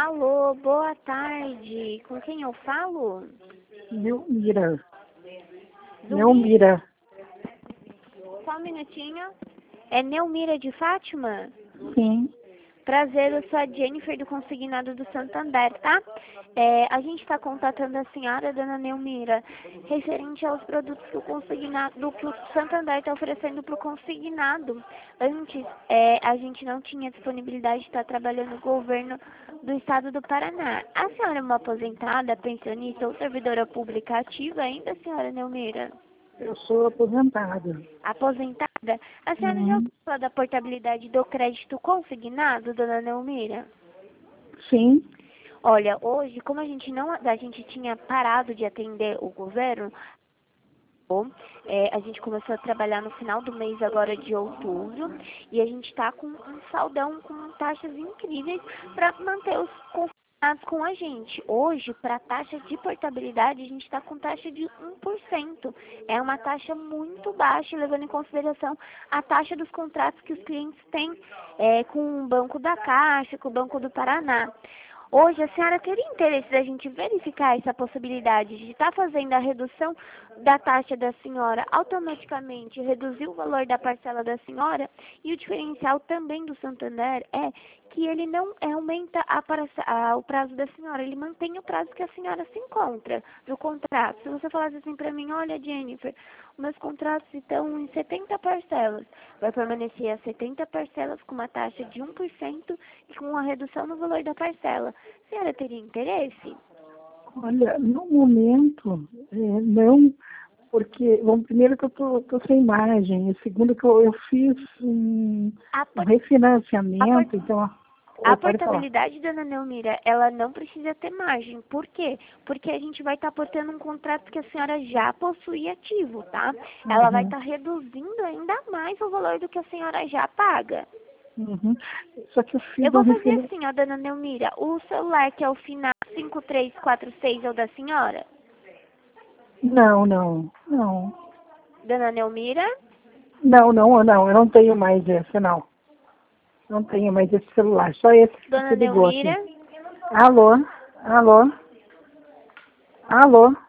Alô, boa tarde. Com quem eu falo? Neumira. Zumbi? Neumira. Só um minutinho. É Neumira de Fátima? Sim. Prazer, eu sou a Jennifer do Consignado do Santander, tá? A gente está contatando a senhora, dona Neumira, referente aos produtos que o consignado, que o Santander está oferecendo para o consignado. Antes, a gente não tinha disponibilidade de estar trabalhando no governo do estado do Paraná. A senhora é uma aposentada, pensionista ou servidora pública ativa ainda, senhora Neumira? Eu sou aposentada. Aposentada? A senhora já ouviu falar da portabilidade do crédito consignado, dona Neumira? Sim. Olha, hoje, como a gente tinha parado de atender o governo, a gente começou a trabalhar no final do mês agora de outubro e a gente está com um saldão com taxas incríveis para manter os confinados com a gente. Hoje, para a taxa de portabilidade, a gente está com taxa de 1%. É uma taxa muito baixa, levando em consideração a taxa dos contratos que os clientes têm com o Banco da Caixa, com o Banco do Paraná. Hoje, a senhora teria interesse da gente verificar essa possibilidade de estar fazendo a redução da taxa da senhora, automaticamente reduzir o valor da parcela da senhora, e o diferencial também do Santander é que ele não aumenta o prazo da senhora, ele mantém o prazo que a senhora se encontra no contrato. Se você falasse assim para mim, olha, Jennifer, meus contratos estão em 70 parcelas, vai permanecer as 70 parcelas com uma taxa de 1% e com uma redução no valor da parcela. A senhora teria interesse? Olha, no momento, não, porque, bom, primeiro que eu tô sem imagem, e segundo que eu fiz um refinanciamento, então... A Pode falar. portabilidade, dona Neumira, ela não precisa ter margem. Por quê? Porque a gente vai estar portando um contrato que a senhora já possui ativo, tá? Ela vai estar reduzindo ainda mais o valor do que a senhora já paga. Só que eu Eu fiz vou um fazer refinanciamento. assim, ó, dona Neumira. O celular que é o final 5346 é o da senhora? Não, não, não. Dona Neumira? Não, eu não tenho mais esse, não. Não tenho mais esse celular, só esse que Dona você ligou aqui. Neumira? Alô? Alô? Alô?